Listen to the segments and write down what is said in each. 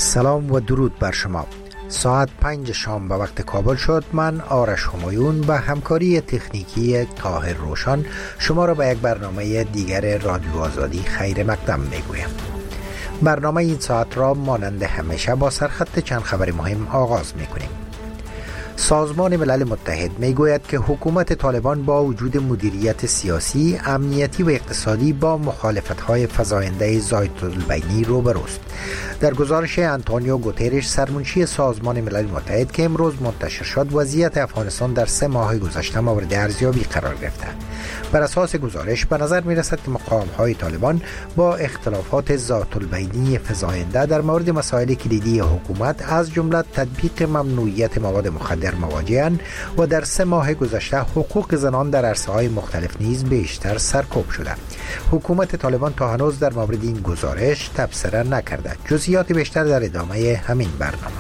سلام و درود بر شما. ساعت 5 شام به وقت کابل شد. من آرش همایون و همکاری تکنیکی طاهر روشن شما را به یک برنامه دیگر رادیو آزادی خیر مقدم میگویم. برنامه این ساعت را مانند همیشه با سرخط چند خبر مهم آغاز میکنیم. سازمان ملل متحد میگوید که حکومت طالبان با وجود مدیریت سیاسی، امنیتی و اقتصادی با مخالفت‌های فزاینده زایت‌البینی روبروست. در گزارش آنتونیو گوترش سرمنشی سازمان ملل متحد که امروز منتشر شد، وضعیت افغانستان در 3 ماه گذشته مورد ارزیابی قرار گرفته. بر اساس گزارش به نظر می‌رسد که مقام‌های طالبان با اختلافات ذات‌البینی فزاینده در مورد مسائل کلیدی حکومت از جمله تطبیق ممنوعیت مواد مخدر مواجه‌اند و در 3 ماه گذشته حقوق زنان در عرصه‌های مختلف نیز بیشتر سرکوب شده. حکومت طالبان تا هنوز در مورد این گزارش تبصره نکرده. جزئیات بیشتر در ادامه همین برنامه.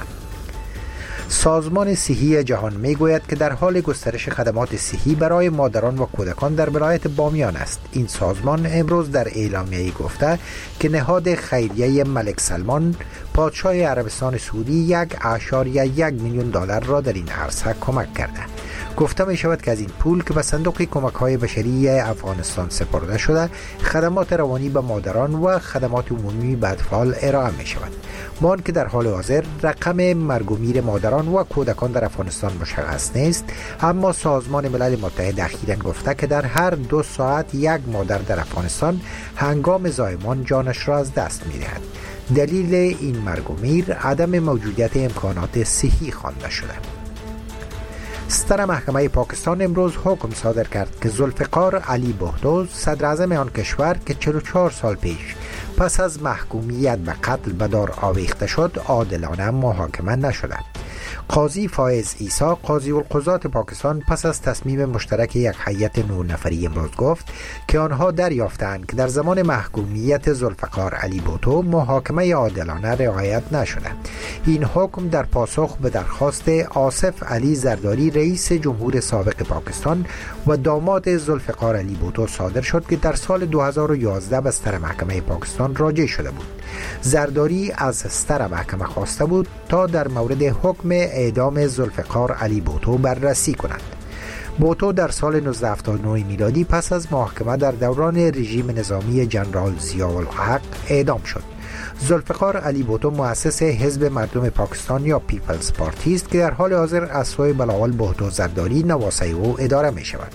سازمان صحی جهان میگوید که در حال گسترش خدمات صحی برای مادران و کودکان در ولایت بامیان است. این سازمان امروز در اعلامیه‌ای گفته که نهاد خیریه ملک سلمان پادشاه عربستان سعودی 1.1 میلیون دلار را در این عرصه کمک کرده. گفته می شود که از این پول که به صندوق کمک‌های بشری افغانستان سپرده شده، خدمات روانی به مادران و خدمات عمومی به اطفال ارائه می شود. با آنکه در حال حاضر رقم مرگ و میر مادران و کودکان در افغانستان مشخص نیست، اما سازمان ملل متحد اخیراً گفته که در هر 2 ساعت یک مادر در افغانستان هنگام زایمان جانش را از دست می دهد. دلیل این مرگ و میر عدم موجودیت امکانات صحی خوانده شده. ستر محکمه پاکستان امروز حکم صادر کرد که ذوالفقار علی بهتو صدر اعظم آن کشور که 44 سال پیش پس از محکومیت به قتل به دار آویخته شد عادلانه محاکمه نشده. قاضی فایز عیسی قاضی القضات پاکستان پس از تصمیم مشترک یک هیئت 9 نفری امروز گفت که آنها دریافتند که در زمان محکومیت ذوالفقار علی بهتو محاکمه عادلانه رعایت نشده. این حکم در پاسخ به درخواست آصف علی زرداری رئیس جمهور سابق پاکستان و داماد ذوالفقار علی بهتو صادر شد که در سال 2011 به ستر محکمه پاکستان راجع شده بود. زرداری از ستر محکمه خواسته بود تا در مورد حکم اعدام ذوالفقار علی بهتو بررسی کنند. بهتو در سال 1979 میلادی پس از محاکمه در دوران رژیم نظامی جنرال ضیاءالحق اعدام شد. ذوالفقار علی بهتو مؤسس حزب مردم پاکستان یا پیپلز پارتی است که در حال حاضر از سوی بلاول بهتو زرداری نواسه او اداره می شود.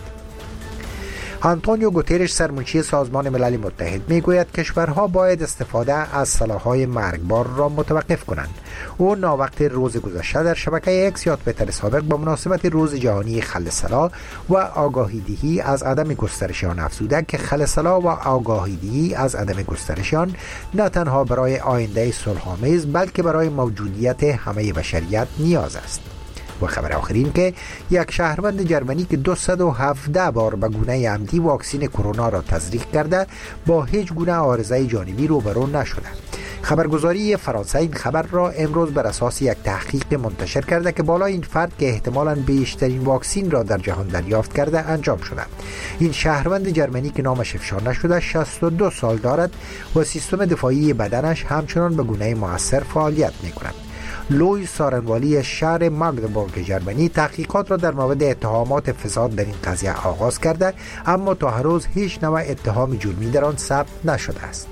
آنتونیو گوترش سرمنشی سازمان ملل متحد میگوید کشورها باید استفاده از سلاح‌های مرگبار را متوقف کنند. او ناوقت روز گذشته در شبکه اکس یا توییتر سابق با مناسبت روز جهانی خل سلاح و آگاهی دهی از عدم گسترش آن افزوده که خل سلاح و آگاهی دهی از عدم گسترش آن نه تنها برای آینده صلح‌آمیز بلکه برای موجودیت همه بشریت نیاز است. و خبر آخرین که یک شهروند جرمنی که 217 بار به گونه عمدی واکسین کرونا را تزریق کرده با هیچ گونه عارضه جانبی روبرو نشده. خبرگزاری فرانسه این خبر را امروز بر اساس یک تحقیق منتشر کرده که بالای این فرد که احتمالاً بیشترین واکسین را در جهان دریافت کرده انجام شده. این شهروند جرمنی که نامش افشا نشده 62 سال دارد و سیستم دفاعی بدنش همچنان به گونه مؤثر فعالیت می‌کند. لوی سارنوالی شهر ماگدبورگ جرمنی تحقیقات را در مورد اتهامات فساد در این قضیه آغاز کرده، اما تا هر روز هیچ نوع اتهام جرمی در آن ثبت نشده است.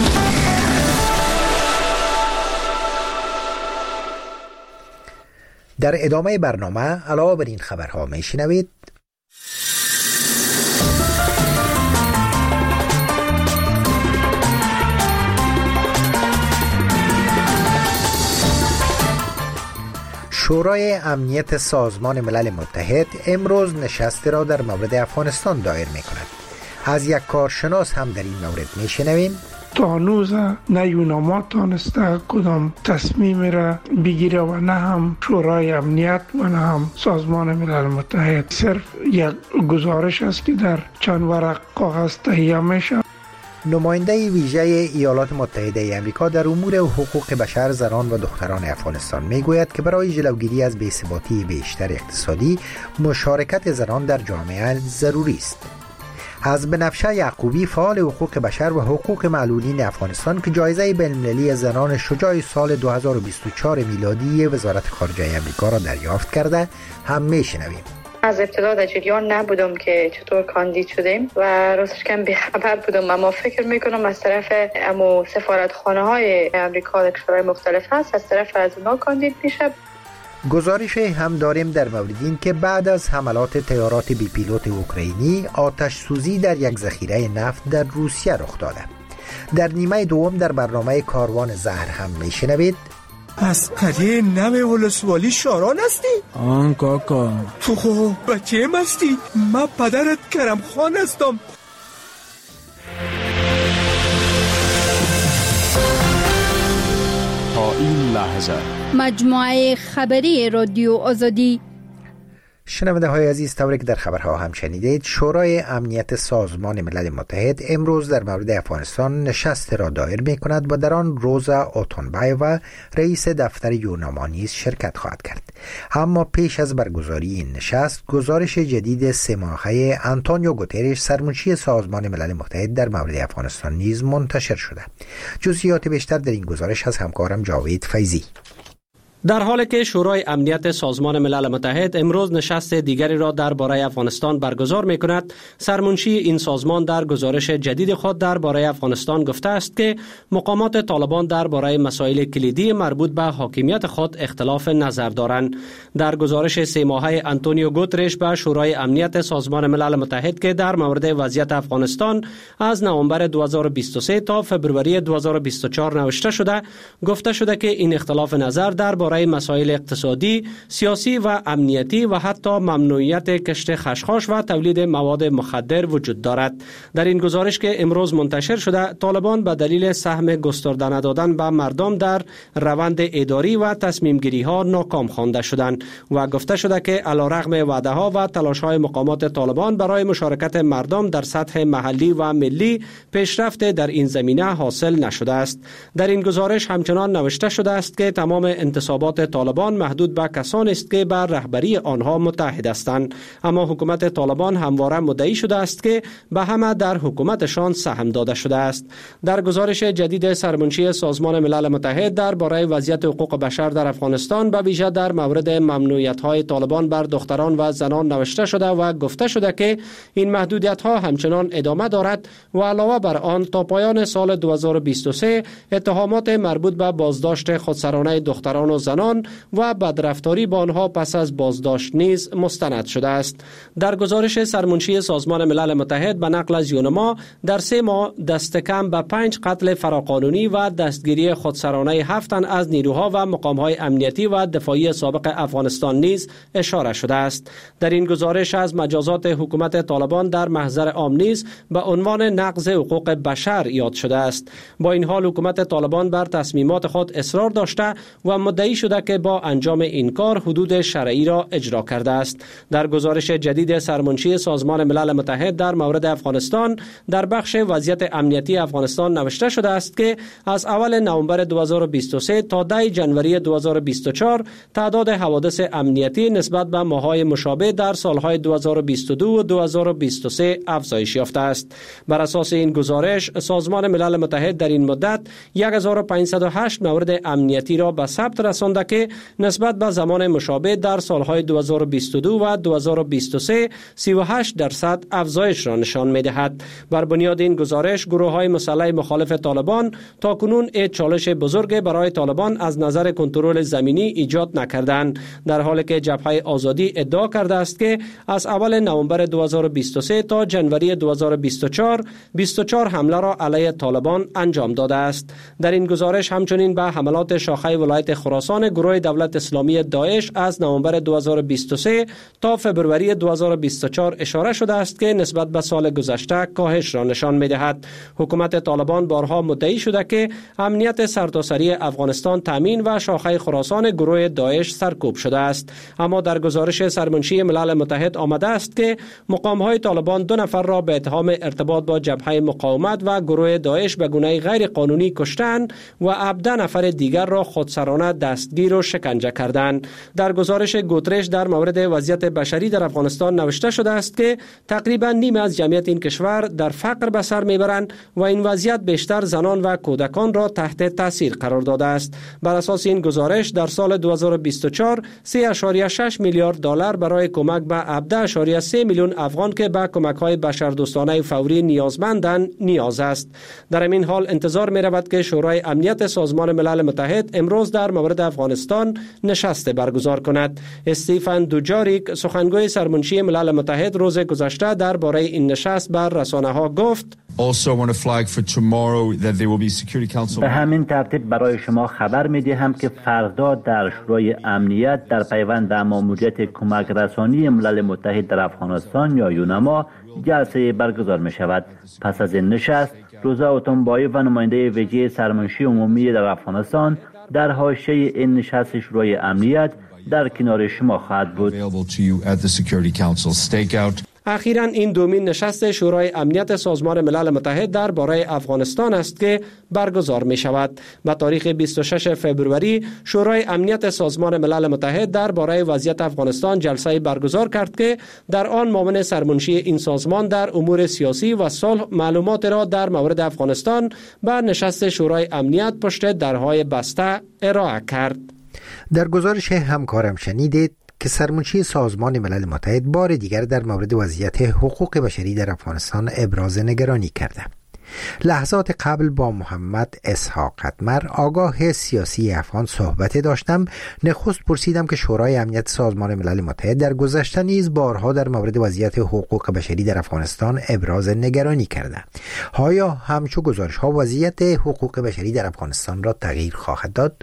در ادامه برنامه علاوه بر این خبرها میشنوید شورای امنیت سازمان ملل متحد امروز نشستی را در مورد افغانستان دایر می کند. از یک کارشناس هم در این مورد می شنویم. تا هنوز نه یوناما تانسته کدام تصمیم را بگیره و نه هم شورای امنیت و نه هم سازمان ملل متحد. صرف یک گزارش است که در چند ورق کاغذ تهیه میشه. نماینده ویژه ایالات متحده آمریکا در امور حقوق بشر زنان و دختران افغانستان میگوید که برای جلوگیری از بی‌ثباتی بیشتر اقتصادی مشارکت زنان در جامعه ضروری است. از بنفشه یعقوبی، فعال حقوق بشر و حقوق معلولین افغانستان که جایزه بین‌المللی زنان شجاع سال 2024 میلادی وزارت خارجه آمریکا را دریافت کرده هم میشنویم. از ابتدا در جریان نبودم که چطور کاندید شدیم و راستش کم بی‌خبر بودم، اما فکر میکنم از طرف سفارتخانه های آمریکا در کشورهای مختلف هست، از طرف از اونا کاندید میشه. گزارش هم داریم در مورد این که بعد از حملات طیارات بی پیلوت اوکراینی آتش سوزی در یک ذخیره نفت در روسیه رخ داده. در نیمه دوم در برنامه کاروان زهر هم میشنوید از قریه نوه ولسوالی شاران هستی؟ آن کاکا تو خوب بچه هم هستی؟ من پدرت کرم خان هستم. تا این لحظه مجموعه خبری رادیو آزادی. شنونده های عزیز، طوری که در خبرها هم شنیدید، شورای امنیت سازمان ملل متحد امروز در مورد افغانستان نشست را دایر می کند و در آن روزا اوتونبایوا رئیس دفتر یوناما نیز شرکت خواهد کرد. اما پیش از برگزاری این نشست، گزارش جدید 3 ماهه آنتونیو گوترش سرمنشی سازمان ملل متحد در مورد افغانستان نیز منتشر شده. جزئیات بیشتر در این گزارش از همکارم جاوید فیضی. در حالی که شورای امنیت سازمان ملل متحد امروز نشست دیگری را درباره افغانستان برگزار می‌کند، سرمنشی این سازمان در گزارش جدید خود درباره افغانستان گفته است که مقامات طالبان درباره مسائل کلیدی مربوط به حاکمیت خود اختلاف نظر دارند. در گزارش 3 ماهه آنتونیو گوترش به شورای امنیت سازمان ملل متحد که در مورد وضعیت افغانستان از نوامبر 2023 تا فبروری 2024 نوشته شده، گفته شده که این اختلاف نظر درباره مسائل اقتصادی، سیاسی و امنیتی و حتی ممنوعیت کشت خشخاش و تولید مواد مخدر وجود دارد. در این گزارش که امروز منتشر شده، طالبان به دلیل سهم گسترده ندادن به مردم در روند اداری و تصمیم گیری ها ناکام خوانده شدند و گفته شده که علیرغم وعده ها و تلاش های مقامات طالبان برای مشارکت مردم در سطح محلی و ملی، پیشرفت در این زمینه حاصل نشده است. در این گزارش همچنان نوشته شده است که تمام انتصابات طالبان محدود به کسانی است که بر رهبری آنها متحد هستند، اما حکومت طالبان همواره مدعی شده است که به همه در حکومتشان سهم داده شده است. در گزارش جدید سرمنشی سازمان ملل متحد درباره وضعیت حقوق بشر در افغانستان به ویژه در مورد ممنوعیت‌های طالبان بر دختران و زنان نوشته شده و گفته شده که این محدودیت‌ها همچنان ادامه دارد و علاوه بر آن تا پایان سال 2023 اتهامات مربوط به بازداشت خودسرانه دختران و زنان و بدرفتاری با آنها پس از بازداشت نیز مستند شده است. در گزارش سرمنشی سازمان ملل متحد به نقل از یونما، در 3 ماه دست کم به 5 قتل فراقانونی و دستگیری خودسرانه 7 تن از نیروها و مقام‌های امنیتی و دفاعی سابق افغانستان نیز اشاره شده است. در این گزارش از مجازات حکومت طالبان در محضر عام نیز به عنوان نقض حقوق بشر یاد شده است. با این حال حکومت طالبان بر تصمیمات خود اصرار داشته و مدعی شده که با انجام این کار حدود شرعی را اجرا کرده است. در گزارش جدید سرمنشی سازمان ملل متحد در مورد افغانستان در بخش وضعیت امنیتی افغانستان نوشته شده است که از اول نوامبر 2023 تا 10 جنوری 2024 تعداد حوادث امنیتی نسبت به ماه‌های مشابه در سالهای 2022 و 2023 افزایش یافته است. بر اساس این گزارش، سازمان ملل متحد در این مدت 1508 مورد امنیتی را به ثبت رسانده که نسبت به زمان مشابه در سالهای 2022 و 2023 38% افزایش را نشان می‌دهد. بر بنیاد این گزارش، گروه‌های مسلح مخالف طالبان تاکنون یک چالش بزرگ برای طالبان از نظر کنترل زمینی ایجاد نکردند، در حالی که جبهه آزادی ادعا کرده است که از اول نوامبر 2023 تا جنوری 2024 24 حمله را علیه طالبان انجام داده است. در این گزارش همچنین به حملات شاخه ولایت خراسان گروه دولت اسلامی داعش از نوامبر 2023 تا فبروری 2024 اشاره شده است که نسبت به سال گذشته کاهش را نشان می‌دهد. حکومت طالبان بارها مدعی شده که امنیت سرتاسری افغانستان تامین و شاخه خراسان گروه داعش سرکوب شده است، اما در گزارش سرمنشی ملل متحد آمده است که مقام‌های طالبان 2 نفر را به اتهام ارتباط با جبهه مقاومت و گروه داعش به گونه غیر قانونی کشتند و 17 نفر دیگر را خودسرانه دست دستگیر و شکنجه کردند. در گزارش گوترش در مورد وضعیت بشری در افغانستان نوشته شده است که تقریبا نیم از جمعیت این کشور در فقر به سر میبرند و این وضعیت بیشتر زنان و کودکان را تحت تاثیر قرار داده است. بر اساس این گزارش در سال 2024 3.6 میلیارد دلار برای کمک به 17.3 میلیون افغان که به کمک‌های بشردوستانه فوری نیازمندند نیاز است. در این حال انتظار می‌رود که شورای امنیت سازمان ملل متحد امروز در مورد افغانستان نشست برگزار کند. استیفن دوجاریک سخنگوی سرمنشی ملل متحد روز گذشته درباره این نشست بر رسانه‌ها گفت: به همین ترتیب برای شما خبر می‌دهم که فردا در شورای امنیت در پیوند به ماموریت کمک رسانی ملل متحد در افغانستان یا یونما جلسه برگزار می شود. پس از این نشست روزا اوتونبایی و نماینده ویژه سرمنشی عمومی در افغانستان در حاشیه این نشست شورای امنیت در کنار شما خواهد بود. اخیراً این دومین نشست شورای امنیت سازمان ملل متحد درباره افغانستان است که برگزار می شود. به تاریخ 26 فوریه شورای امنیت سازمان ملل متحد درباره وضعیت افغانستان جلسه برگزار کرد که در آن معاون سرمنشی این سازمان در امور سیاسی و صلح معلومات را در مورد افغانستان به نشست شورای امنیت پشت درهای بسته ارائه کرد. در گزارش همکارم شنیدید که سرمنشی سازمان ملل متحد بار دیگر در مورد وضعیت حقوق بشری در افغانستان ابراز نگرانی کرده. لحظات قبل با محمد اسحاق قطمر آگاه سیاسی افغان صحبت داشتم. نخست پرسیدم که شورای امنیت سازمان ملل متحد در گذشته نیز بارها در مورد وضعیت حقوق بشری در افغانستان ابراز نگرانی کرده. آیا همچو گزارش ها وضعیت حقوق بشری در افغانستان را تغییر خواهد داد؟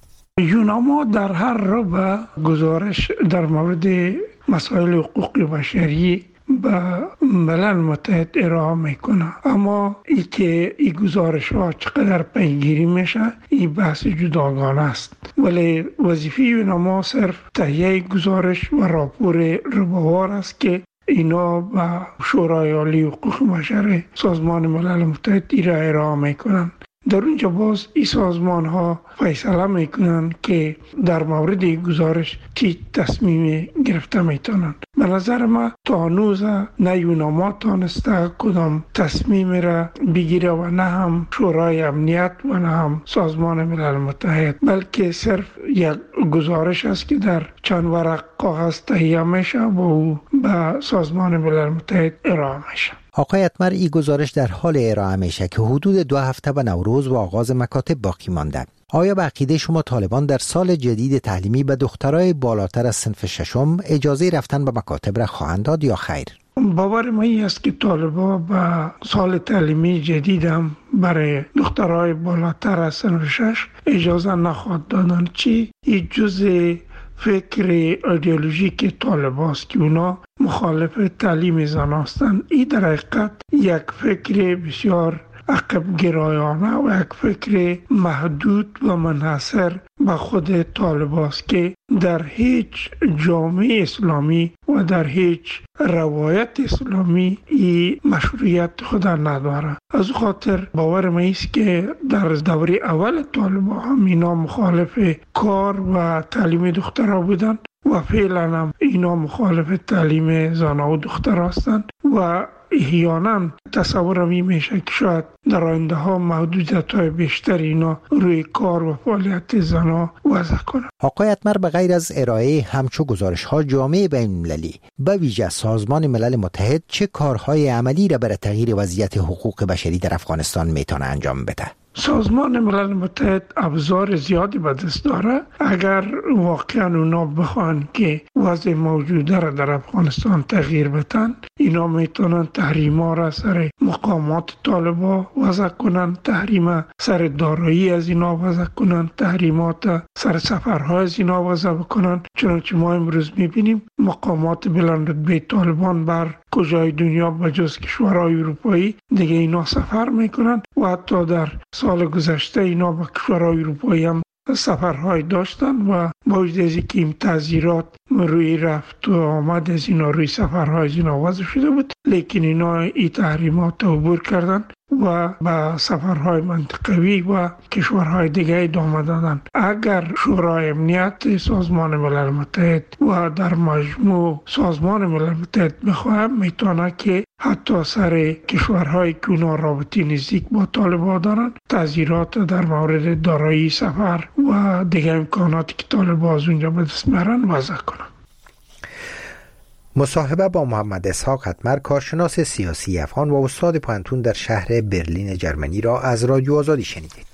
یوناما در هر ربع گزارش در مورد مسائل حقوق بشری به ملل متحد ارائه میکنه، اما ای که این گزارش ها چقدر پیگیری میشه این بحث جداگانه است. ولی وظیفه یوناما صرف تهیه گزارش و راپور ربوار است که اینا به شورای عالی حقوق بشر سازمان ملل متحد ارائه میکنن. در اونجا باز این سازمان ها فیصله میکنن که در مورد گزارش چی تصمیم گرفته میتونن. به نظر ما تا هنوز نه یوناما تانسته کدام تصمیم را بگیره و نه هم شورای امنیت و نه هم سازمان ملل متحد، بلکه صرف یک گزارش است که در چند ورق کاغذ تهیه میشه و او به سازمان ملل متحد ارائه میشه. آقای اتمر، این گزارش در حال ارائه میشه که حدود 2 هفته به نوروز و آغاز مکاتب باقی مانده. آیا به عقیده شما طالبان در سال جدید تعلیمی به دخترای بالاتر از صنف 6 اجازه رفتن به مکاتب را خواهند داد یا خیر؟ باور ما این است که طالبان به سال تعلیمی جدید هم برای دخترای بالاتر از صنف 6 اجازه نخواهد دادن. چی؟ این جزء فکر ایدئولوژیک طالبان است که اونا مخالف تعلیم زن هستند. این در حقیقت یک فکر بسیار عقب گرایانه و یک فکر محدود و منحصر به خود طالبان است که در هیچ جامعه اسلامی و در هیچ روایت اسلامی این مشروعیت خود نداره. از خاطر باور ما است که در دوره اول طالبان هم اینا مخالف کار و تعلیم دخترها بودن و فعلا هم اینا مخالف تعلیم زنها و دختر هستند و احیانا تصورم این میشه که شاید در آینده ها محدودیت های بیشتر اینا روی کار و فعالیت زنها وضع کنند. آقای اتمر، به غیر از ارائه همچو گزارش ها جامعه بین المللی به ویژه سازمان ملل متحد چه کارهای عملی را برای تغییر وضعیت حقوق بشری در افغانستان میتونه انجام بده؟ سازمان ملل متحد ابزار زیادی به دست داره. اگر واقعا اونا بخوان که وضع موجوده را در افغانستان تغییر بدن، اینا میتونن تحریما را سر مقامات طالبان وضع کنن، تحریم سر دارایی از اینا وضع کنن، تحریمات سر سفرهای از اینا وضع بکنن. چنانچه ما امروز میبینیم مقامات بلند رتبه طالبان بر کجای دنیا بجز کشورهای اروپایی دیگه اینا سفر میکنن و حتی در سال گذشته اینا با کشورهای اروپایی هم سفرهای داشتن و با وجود از اینکه این تعزیرات روی رفت و آمد از اینا روی سفرهای از اینا وضع شده بود، لیکن اینا این تحریمات عبور کردن و به سفرهای منطقوی و کشورهای دیگه ادامه دادن. اگر شورای امنیت سازمان ملل متحد و در مجموع سازمان ملل متحد بخواه، میتونه که حتی سر کشورهای که اونا رابطی نزدیک با طالبان دارن تعزیرات در مورد دارایی سفر و دیگه امکاناتی که طالبان از اونجا به دست میارن وضع کنن. مصاحبه با محمد اسحاق حتمر، کارشناس سیاسی افغان و استاد پانتون در شهر برلین جرمنی را از رادیو آزادی شنیدید.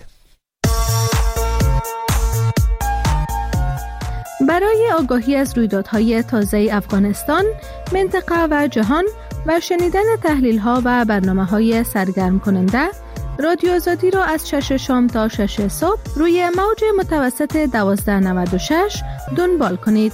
برای آگاهی از رویدادهای تازه افغانستان، منطقه و جهان و شنیدن تحلیل‌ها و برنامه‌های سرگرم کننده، رادیو آزادی را از 6 شام تا 6 صبح روی موج متوسط 1296 دنبال کنید.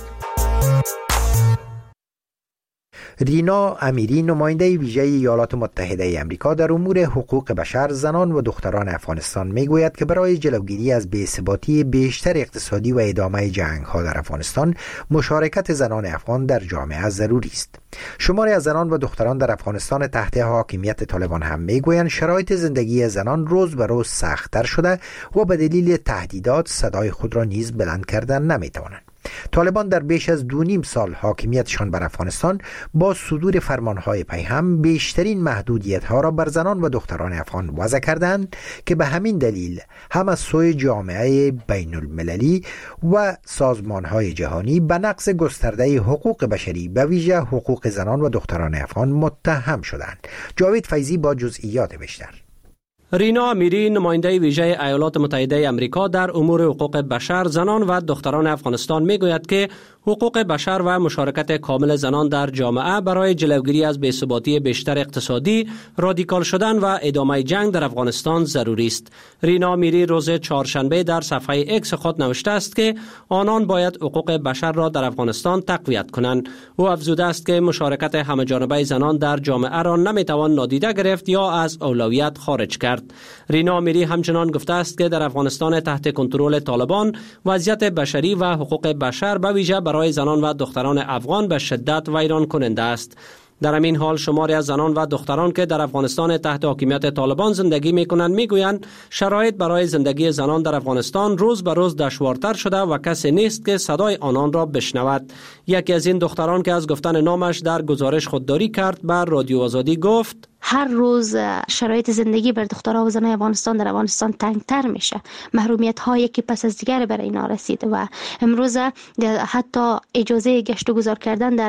رینا امیری، نماینده ویژه ایالات متحده آمریکا در امور حقوق بشر، زنان و دختران افغانستان میگوید که برای جلوگیری از بی‌ثباتی بیشتر اقتصادی و ادامه جنگ‌ها در افغانستان، مشارکت زنان افغان در جامعه ضروری است. شماری از زنان و دختران در افغانستان تحت حاکمیت طالبان هم میگویند شرایط زندگی زنان روز به روز سخت‌تر شده و به دلیل تهدیدات صدای خود را نیز بلند کردن نمی‌توانند. طالبان در بیش از 2.5 سال حاکمیتشان بر افغانستان با صدور فرمانهای پیهم بیشترین محدودیت‌ها را بر زنان و دختران افغان وضع کردند که به همین دلیل هم از سوی جامعه بین المللی و سازمانهای جهانی به نقض گسترده حقوق بشری به ویژه حقوق زنان و دختران افغان متهم شدند. جاوید فیضی با جزئیات بیشتر. رینا امیری، نماینده ویژه ایالات متحده آمریکا در امور حقوق بشر، زنان و دختران افغانستان میگوید که حقوق بشر و مشارکت کامل زنان در جامعه برای جلوگیری از بی‌ثباتی بیشتر اقتصادی، رادیکال شدن و ادامه جنگ در افغانستان ضروری است. رینا امیری روز چهارشنبه در صفحه اکس خود نوشته است که آنان باید حقوق بشر را در افغانستان تقویت کنند. او افزوده است که مشارکت همه‌جانبه زنان در جامعه را نمیتوان نادیده گرفت یا از اولویت خارج کرد. رینا امیری همچنان گفته است که در افغانستان تحت کنترل طالبان وضعیت بشری و حقوق بشر به ویژه برای زنان و دختران افغان به شدت ویران کننده است. در همین حال شماری از زنان و دختران که در افغانستان تحت حاکمیت طالبان زندگی می‌کنند می‌گویند شرایط برای زندگی زنان در افغانستان روز به روز دشوارتر شده و کسی نیست که صدای آنان را بشنود. یکی از این دختران که از گفتن نامش در گزارش خودداری کرد بر رادیو آزادی گفت: هر روز شرایط زندگی بر دخترها و زنای افغانستان در افغانستان تنگتر میشه. محرومیت هایی که پس از دیگر برای اینا رسیده و امروز حتی اجازه گشت و گذار کردن در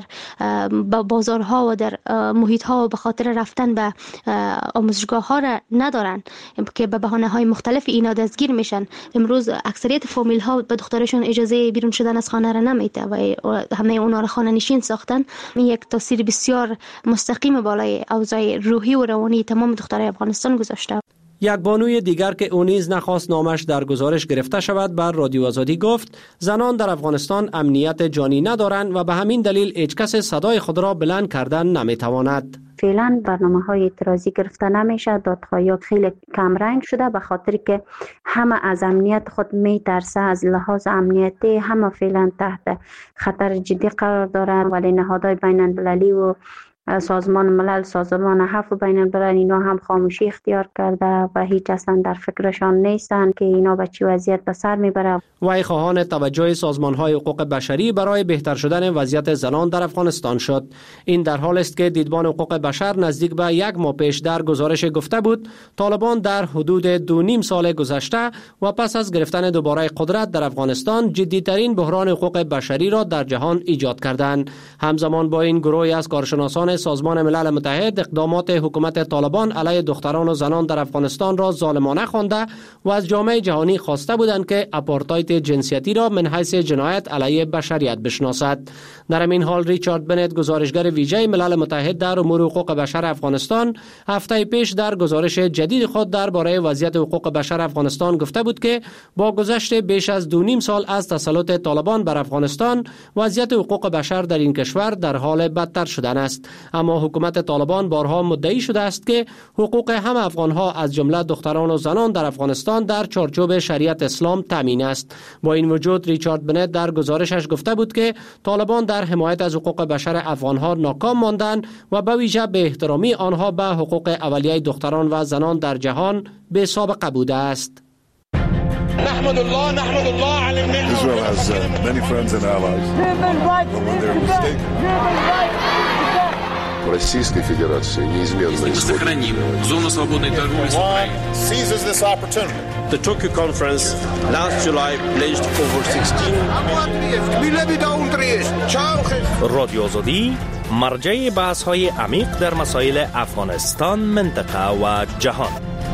بازارها و در محیط ها و به خاطر رفتن به آموزشگاه ها را ندارن که به بهانه های مختلف اینا دستگیر میشن. امروز اکثریت فامیل ها به دخترشون اجازه بیرون شدن از خانه را نمیده و همه اونا را خانه نشین ساختن. این یک تاثیر بسیار مستقیم بالای اوضاع روحی و روانی تمام دخترای افغانستان گذاشته. یک بانوی دیگر که او نیز نخواست نامش در گزارش گرفته شود بر رادیو آزادی گفت زنان در افغانستان امنیت جانی ندارند و به همین دلیل هیچ کس صدای خود را بلند کردن نمیتواند. فعلا برنامه‌های اعتراضی گرفته نمیشه، دادخواهیات خیلی کم رنگ شده به خاطر که همه از امنیت خود میترسه. از لحاظ امنیتی همه فعلا تحت خطر جدی قرار دارند، ولی نهادهای بین المللی و سازمان ملل، سازمان عفو بین الملل اینا هم خاموشی اختیار کرده و هیچ اصلا در فکرشان نیستن که اینا به چی وضعیت به سر میبره. وی خواهان توجه سازمان‌های حقوق بشری برای بهتر شدن وضعیت زنان در افغانستان شد. این در حال است که دیدبان حقوق بشر نزدیک به 1 ماه پیش در گزارش گفته بود طالبان در حدود 2.5 سال گذشته و پس از گرفتن دوباره قدرت در افغانستان جدی‌ترین بحران حقوق بشری را در جهان ایجاد کردند. همزمان با این گروهی از کارشناسان سازمان ملل متحد اقدامات حکومت طالبان علیه دختران و زنان در افغانستان را ظالمانه خوانده و از جامعه جهانی خواسته بودند که آپارتاید جنسیتی را من حیث جنایت علیه بشریت بشناسد. در این حال ریچارد بنت، گزارشگر ویژه ملل متحد در امور حقوق بشر افغانستان، هفته پیش در گزارش جدید خود درباره وضعیت حقوق بشر افغانستان گفته بود که با گذشت بیش از 2.5 سال از تسلط طالبان بر افغانستان وضعیت حقوق بشر در این کشور در حال بدتر شدن است. اما حکومت طالبان بارها مدعی شده است که حقوق همه افغانها از جمله دختران و زنان در افغانستان در چارچوب شریعت اسلام تامین است. با این وجود ریچارد بنت در گزارشش گفته بود که طالبان در حمایت از حقوق بشر افغانها ناکام ماندند و به ویژه به احترامی آنها به حقوق اولیه دختران و زنان در جهان بی سابقه بوده است. نحمد الله على النعمة. Israel has many friends and allies. But when they're mistaken. Российской Федерации неизменно сохраним зону свободной торговли с Украиной. Seizes this opportunity. The Tokyo conference last July pledged over 16 رادیو آزادی مرجع بحث‌های عمیق در مسائل افغانستان، منطقه و جهان.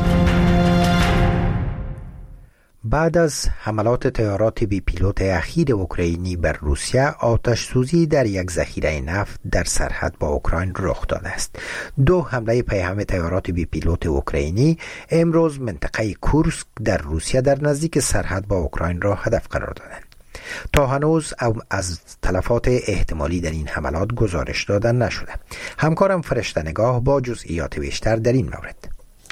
بعد از حملات طیارات بی پیلوت اخیر اوکراینی بر روسیه، آتش سوزی در یک ذخیره نفت در سرحد با اوکراین رخ داده است. 2 حمله پیهم طیارات بی پیلوت اوکراینی امروز منطقه کورسک در روسیه در نزدیک سرحد با اوکراین را هدف قرار دادند. تا هنوز از تلفات احتمالی در این حملات گزارش دادن نشده. همکارم فرشته نگاه با جزئیات بیشتر در این مورد.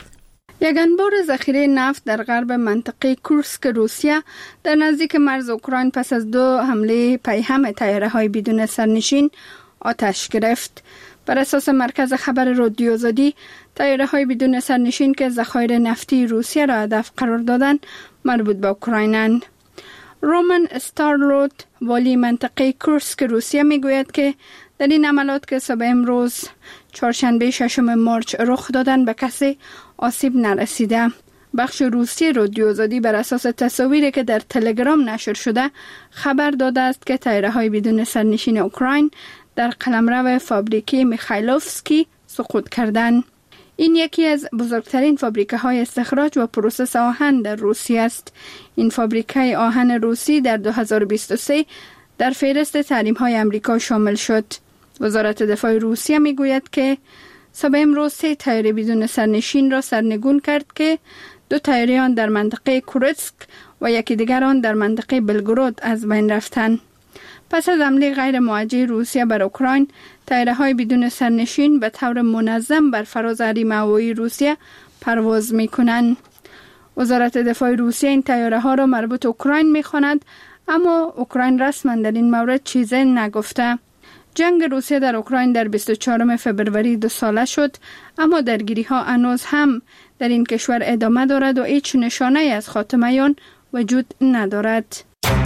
یک انبار ذخیره نفت در غرب منطقه کورسک روسیه در نزدیک مرز اوکراین پس از 2 حمله پیهم طیاره‌های بدون سرنشین آتش گرفت. بر اساس مرکز خبر رادیو آزادی، طیاره‌های بدون سرنشین که ذخایر نفتی روسیه را هدف قرار دادند مربوط به اوکراینند. رومن استارلوت، والی منطقه کورسک روسیه، میگوید که در این عملات که صبح امروز چهارشنبه 6 مارچ رخ دادن به کسی آسیب نرسیده. بخش روسی رادیو آزادی بر اساس تصاویری که در تلگرام نشر شده خبر داده است که طیاره‌های بدون سرنشین اوکراین در قلمرو فابریکه میخایلوفسکی سقوط کردند. این یکی از بزرگترین فابریکه‌های استخراج و پروسس آهن در روسیه است. این فابریکه آهن روسی در 2023 در فهرست تحریم‌های آمریکا شامل شد. وزارت دفاع روسیه میگوید که صبح امروز 3 طیاره بدون سرنشین را سرنگون کرد که 2 طیاره آن در منطقه کورسک و یکی دیگر آن در منطقه بلگراد از بین رفتند. پس از حمله غیر موجه روسیه بر اوکراین، طیاره‌های بدون سرنشین به طور منظم بر فراز حریم هوایی روسیه پرواز می‌کنند. وزارت دفاع روسیه این طیاره‌ها را مربوط اوکراین می‌خواند، اما اوکراین رسما در این مورد چیزی نگفته. جنگ روسیه در اوکراین در 24 فبروری 2 ساله شد، اما درگیری‌ها هنوز هم در این کشور ادامه دارد و هیچ نشانه‌ای از خاتمه آن وجود ندارد.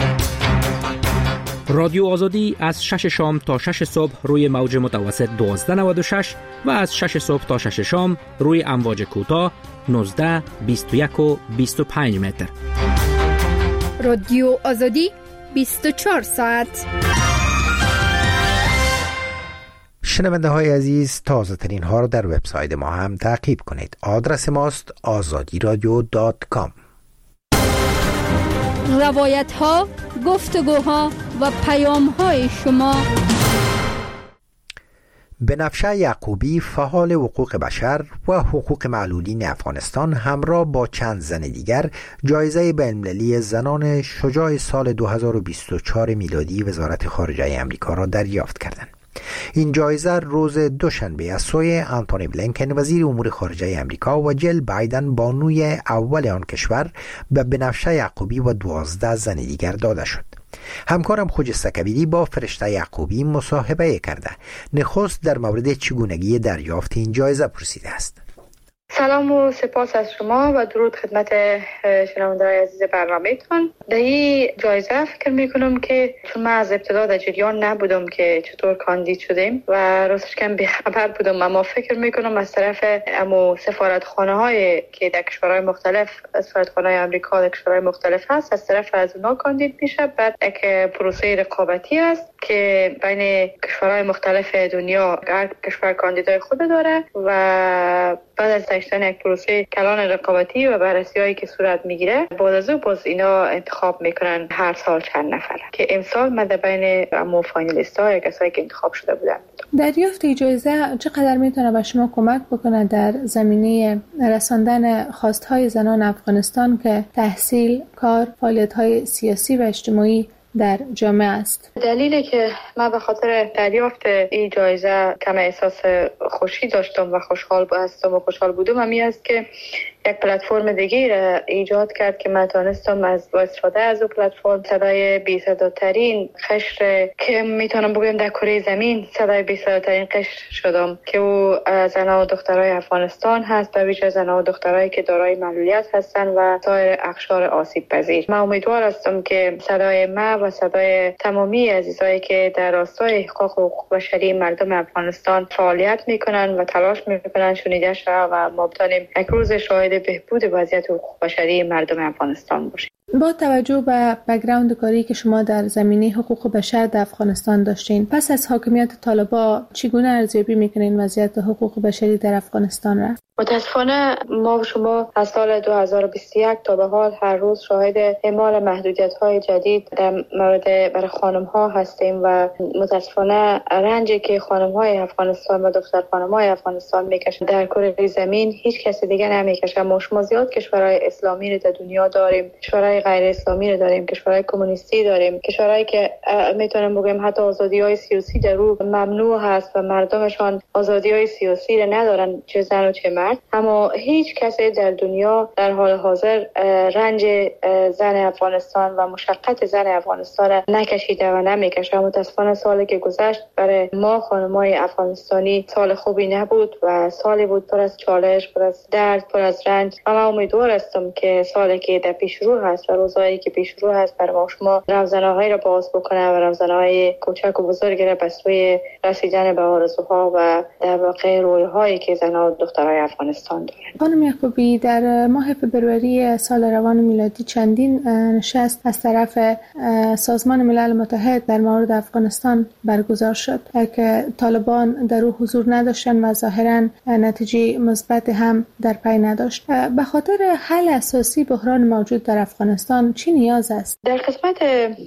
رادیو آزادی از 6 شام تا 6 صبح روی موج متوسط 1296 و از 6 صبح تا 6 شام روی امواج کوتاه 19، 21 و 25 متر. رادیو آزادی 24 ساعت. شنونده های عزیز، تازه ترین ها را در وبسایت ما هم تعقیب کنید. آدرس ماست azadiradio.com. روایت ها، گفتگوها و پیام های شما. بنفشه یعقوبی، فعال حقوق بشر و حقوق معلولین افغانستان، همراه با چند زن دیگر جایزه بین‌المللی زنان شجاع سال 2024 میلادی وزارت خارجه آمریکا را دریافت کردند. این جایزه روز دوشنبه از سوی آنتونی بلینکن وزیر امور خارجه آمریکا و جل بایدن بانوی اول آن کشور به بنفشه یعقوبی و 12 زن دیگر داده شد. همکارم خجسته کبیری با فرشته یعقوبی مصاحبه کرده. نخست در مورد چگونگی دریافت این جایزه پرسیده است. سلام و سپاس از شما و درود خدمت شنونده‌های عزیز برنامه‌تون. در این جایزه فکر می‌کنم که چون من از ابتدا در جریان نبودم که چطور کاندید شدیم و راستش کم بی‌خبر بودم، اما فکر می‌کنم از طرف سفارتخانه‌های که در کشورهای مختلف، سفارتخانه‌های آمریکا در کشورهای مختلف هست، از طرف از اونها کاندید میشه. بعد یک پروسه رقابتی است که بین کشورهای مختلف دنیا هر کشور کاندیدای خود داره و بعد از داشتن یک پروسه کلان رقابتی و بررسی‌هایی که صورت میگیره، بعد از اون باز اینا انتخاب میکنن هر سال چند نفر، که امسال من در بین امو فاینالیست‌ها یا کسایی که انتخاب شده بودن. دریافت این جایزه چقدر میتونه به شما کمک بکنه در زمینه رساندن خواست‌های زنان افغانستان که تحصیل، کار، فعالیت‌های سیاسی و اجتماعی در جامعه است؟ دلیلی که من به خاطر دریافت این جایزه کم احساس خوشی داشتم و خوشحال بودم همی است که یک پلتفرم دیگه را ایجاد کرد که من تانستم از با استفاده از اون پلتفرم صدای بی صداترین قشر که میتونم بگم در کره زمین صدای بی صداترین قشر شدم که او زنان و دخترای افغانستان هست، به ویژه زنان و دخترایی که دارای معلولیت هستند و سایر اقشار آسیب پذیر. من امیدوار هستم که صدای من و صدای تمامی عزیزایی که در راستای حقوق بشری مردم افغانستان فعالیت میکنن و تلاش میکنن شنیده شود و ما بتونیم یک روز شاهد بهبود وضعیت حقوق بشری مردم افغانستان باشیم. با توجه به بک‌گراند کاری که شما در زمینه حقوق بشر در افغانستان داشتین، پس از حاکمیت طالبان چگونه ارزیابی میکنین وضعیت حقوق بشری در افغانستان را؟ متاسفانه ما و شما از سال 2021 تا به حال هر روز شاهد اعمال محدودیت‌های جدید در مورد برای خانم‌ها هستیم و متاسفانه رنجی که خانم‌های افغانستان و دختر خانم‌های افغانستان میکشند در کره زمین هیچ کسی دیگه نمیکشه. ما شما زیاد کشورهای اسلامی رو در دنیا داریم، کشورهای غیر اسلامی رو داریم، کشورهای کمونیستی داریم، کشورهایی که میتونم بگم حتی آزادی‌های سیاسی در رو ممنوع هست و مردمشان آزادی‌های سیاسی رو ندارن، چه زن و چه مرد. اما هیچ کسی در دنیا در حال حاضر رنج زن افغانستان و مشقت زن افغانستان نکشیده و نمیکشه. متاسفانه سالی که گذشت برای ما خانم‌های افغانستانی سال خوبی نبود و سالی بود پر از چالش، پر از درد، پر از رنج. و من امیدوار هستم که سالی که در پیش رو هست و روزایی که پیش رو هست برای ما شما رمزنه‌هایی را باز بکنه و رمزنه‌های کوچک و بزرگی را به سوی رسیدن به آرزوها و در واقع رویاهایی که زنان و دخترای افغانستان دارند. خانم یعقوبی، در ماه فبروری سال روان میلادی چندین نشست از طرف سازمان ملل متحد در مورد افغانستان برگزار شد که طالبان در او حضور نداشتند و ظاهراً نتیجه مثبت هم در پی نداشت. به خاطر حل اساسی بحران موجود در افغانستان چی نیاز است؟ در قسمت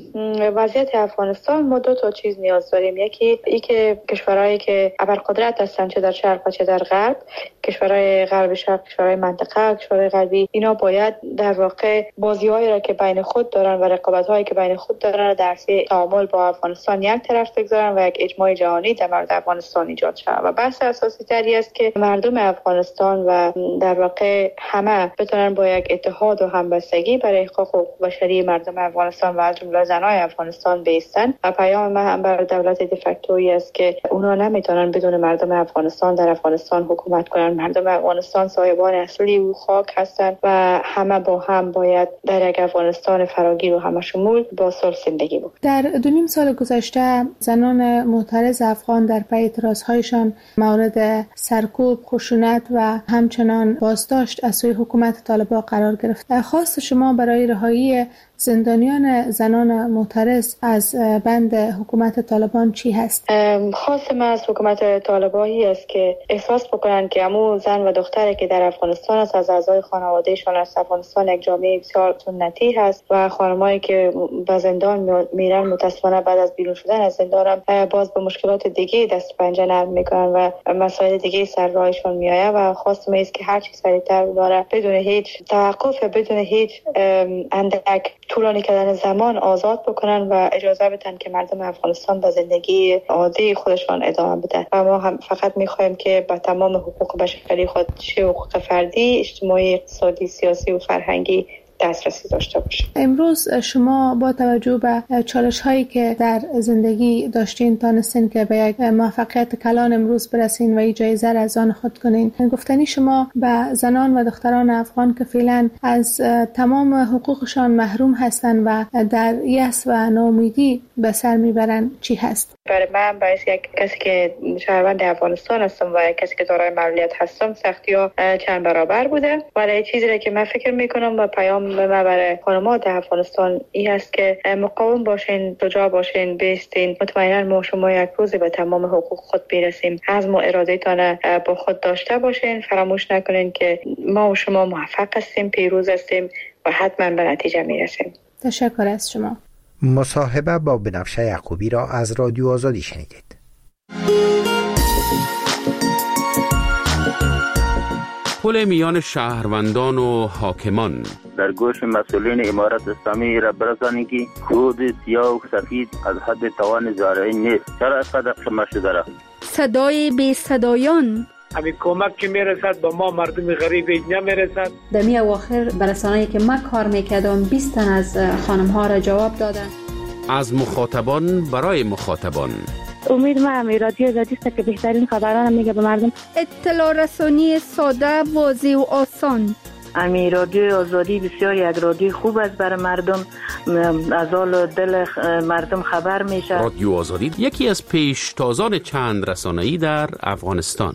وضعیت افغانستان ما دو تا چیز نیاز داریم. یکی ای که کشورهایی که ابرقدرت هستند چه در شرق و چه در غرب، کشورهای غرب شرق، کشورهای منطقه، کشورهای غربی، اینا باید در واقع بازی‌هایی را که بین خود دارن و رقابت‌هایی که بین خود دارن در تعامل با افغانستان یک طرف بگذارن و یک اجماع جهانی در مورد افغانستان ایجاد شود. و بحث اساسی تری است که مردم افغانستان و در واقع همه بتونن با یک اتحاد و همبستگی برای حقوق بشری مردم افغانستان و از جمله زنای افغانستان بایستند. و پیام ما هم بر دولت دفکتوری است که اونا نمیتونن بدون مردم افغانستان در افغانستان حکومت کنن. مردم افغانستان صاحبان اصلی و خاک هستند و همه با هم باید در یک افغانستان فراگیر و همه شمول با صلح زندگی بکنند. در 2.5 سال گذشته زنان معترض افغان در پی اعتراضهایشان مورد سرکوب، خشونت و همچنان بازداشت از سوی حکومت طالبان قرار گرفت. خواست شما برای رهایی زندانیان زنان معترض از بند حکومت طالبان چی هست؟ خواست من از حکومت طالبانی است که احساس بکنن که همون زن و دختری که در افغانستان است از اعضای خانوادهشان از افغانستان یک جامعه بسیار سنتی هست و خانمایی که به زندان میرن متاسفانه بعد از بیرون شدن از زندان باز به مشکلات دیگه دست پنجه نرم میکنن و مسائل دیگه سر راهشون میآید و خواست من است که هر چی سریعتر داره بدون هیچ توقف، بدون هیچ اندک طولانی کردن زمان آزاد بکنن و اجازه بدن که مردم افغانستان به زندگی عادی خودشان ادامه بدن. و ما هم فقط میخوایم که با تمام حقوق بشری خود، چه حقوق فردی، اجتماعی، اقتصادی، سیاسی و فرهنگی دسترسی داشته باشه. امروز شما با توجه به چالش هایی که در زندگی داشتین تانستین که به یک موفقیت کلان امروز برسین و این جایزه را از آن خود کنین. گفتنی شما به زنان و دختران افغان که فعلا از تمام حقوقشان محروم هستند و در یأس و ناامیدی به سر میبرن چی هست؟ برای من باعث یک کسی که شهروند افغانستان هستم و یک کسی که دارای معلولیت هستم سختی‌ها چند برابر بوده. ولی چیزی را که من فکر میکنم و پیام ما برای خانم‌ها در افغانستان این است که مقاوم باشین، شجاع باشین، بیستین. مطمئنا ما شما یک روزی به تمام حقوق خود برسیم. عزم و اراده تان با خود داشته باشین. فراموش نکنین که ما و شما موفق هستیم، پیروز هستیم و حتما به نتیجه میرسیم. تشکر از شما. مصاحبه با بنفشه یعقوبی را از رادیو آزادی شنیدید. پل میان شهروندان و حاکمان. در گوش مسئولین امارت اسلامی را برسانید که خود سیاه و سفید از حد توان زارعی نیست. چرا اینقدر خمه شده را؟ صدای بی صدایان. همین کمک که میرسد به ما مردم غریب نمیرسد. در می اواخر برسانه‌ای که من کار میکردم 20 تن از خانم ها را جواب دادن. از مخاطبان برای مخاطبان. امید ما رادیو آزادی است که بهترین خبران میگه به مردم. اطلاع رسانی ساده، واضح و آسان. امی رادیو آزادی بسیار یک رادیو خوب است برای مردم، از حال دل مردم خبر میشه. رادیو آزادی یکی از پیشتازان چند رسانه‌ای در افغانستان.